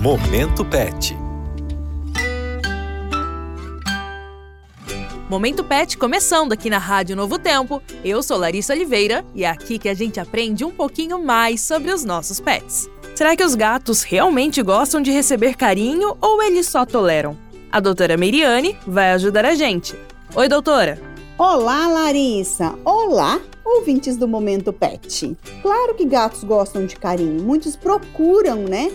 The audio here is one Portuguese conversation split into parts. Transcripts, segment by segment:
Momento Pet. Momento Pet começando aqui na Rádio Novo Tempo. Eu sou Larissa Oliveira e é aqui que a gente aprende um pouquinho mais sobre os nossos pets. Será que os gatos realmente gostam de receber carinho ou eles só toleram? A doutora Meiriane vai ajudar a gente. Oi, doutora! Olá, Larissa! Olá, ouvintes do Momento Pet! Claro que gatos gostam de carinho. Muitos procuram, né?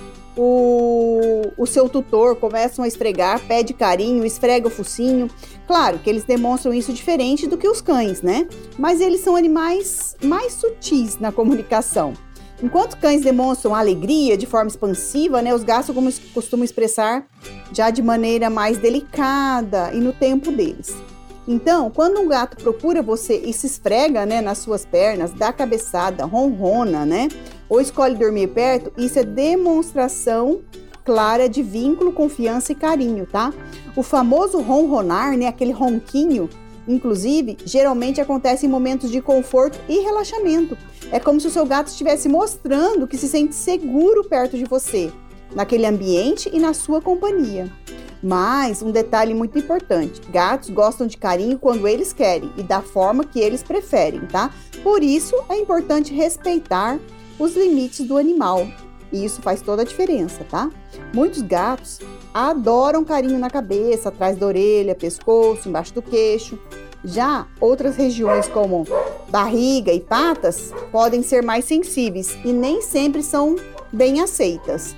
O seu tutor, começam a esfregar, pede carinho, esfrega o focinho. Claro que eles demonstram isso diferente do que os cães, né? Mas eles são animais mais sutis na comunicação. Enquanto cães demonstram alegria de forma expansiva, né? Os gatos costumam expressar já de maneira mais delicada e no tempo deles. Então, quando um gato procura você e se esfrega, né, nas suas pernas, dá cabeçada, ronrona, né, ou escolhe dormir perto, isso é demonstração clara de vínculo, confiança e carinho, tá? O famoso ronronar, né, aquele ronquinho, inclusive, geralmente acontece em momentos de conforto e relaxamento. É como se o seu gato estivesse mostrando que se sente seguro perto de você, naquele ambiente e na sua companhia. Mas um detalhe muito importante, gatos gostam de carinho quando eles querem e da forma que eles preferem, tá? Por isso é importante respeitar os limites do animal e isso faz toda a diferença, tá? Muitos gatos adoram carinho na cabeça, atrás da orelha, pescoço, embaixo do queixo. Já outras regiões como barriga e patas podem ser mais sensíveis e nem sempre são bem aceitas.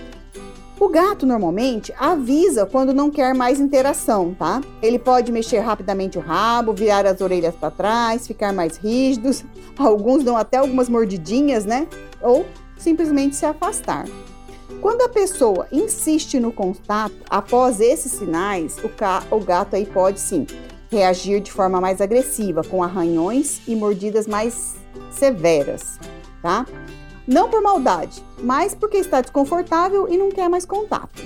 O gato normalmente avisa quando não quer mais interação, tá? Ele pode mexer rapidamente o rabo, virar as orelhas para trás, ficar mais rígidos. Alguns dão até algumas mordidinhas, né? Ou simplesmente se afastar. Quando a pessoa insiste no contato, após esses sinais, o gato aí pode sim reagir de forma mais agressiva, com arranhões e mordidas mais severas, tá? Não por maldade, mas porque está desconfortável e não quer mais contato.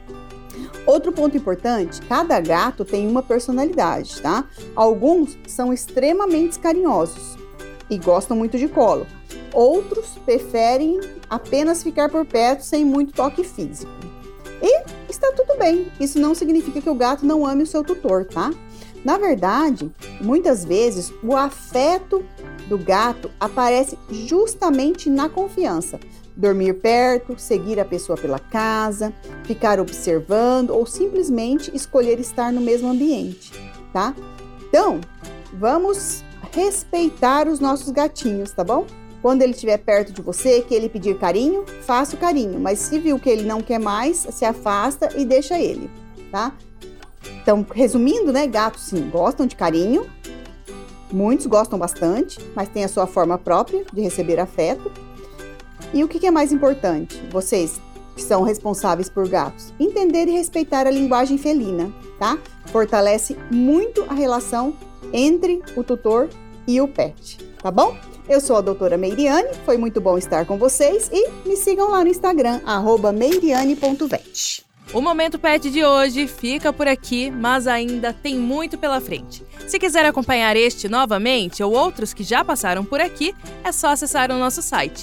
Outro ponto importante, cada gato tem uma personalidade, tá? Alguns são extremamente carinhosos e gostam muito de colo. Outros preferem apenas ficar por perto sem muito toque físico. E está tudo bem, isso não significa que o gato não ame o seu tutor, tá? Na verdade, muitas vezes o afeto do gato aparece justamente na confiança. Dormir perto, seguir a pessoa pela casa, ficar observando ou simplesmente escolher estar no mesmo ambiente, tá? Então, vamos respeitar os nossos gatinhos, tá bom? Quando ele estiver perto de você, que ele pedir carinho, faça o carinho. Mas se viu que ele não quer mais, se afasta e deixa ele, tá? Então, resumindo, né? Gatos, sim, gostam de carinho. Muitos gostam bastante, mas tem a sua forma própria de receber afeto. E o que é mais importante? Vocês que são responsáveis por gatos, entender e respeitar a linguagem felina, tá? Fortalece muito a relação entre o tutor e o pet, tá bom? Eu sou a doutora Meiriane, foi muito bom estar com vocês e me sigam lá no Instagram, @meiriane.vet. O Momento Pet de hoje fica por aqui, mas ainda tem muito pela frente. Se quiser acompanhar este novamente ou outros que já passaram por aqui, é só acessar o nosso site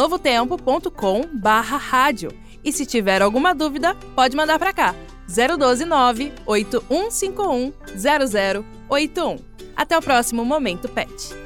novotempo.com/rádio. E se tiver alguma dúvida, pode mandar para cá, 012 98151 0081. Até o próximo Momento Pet.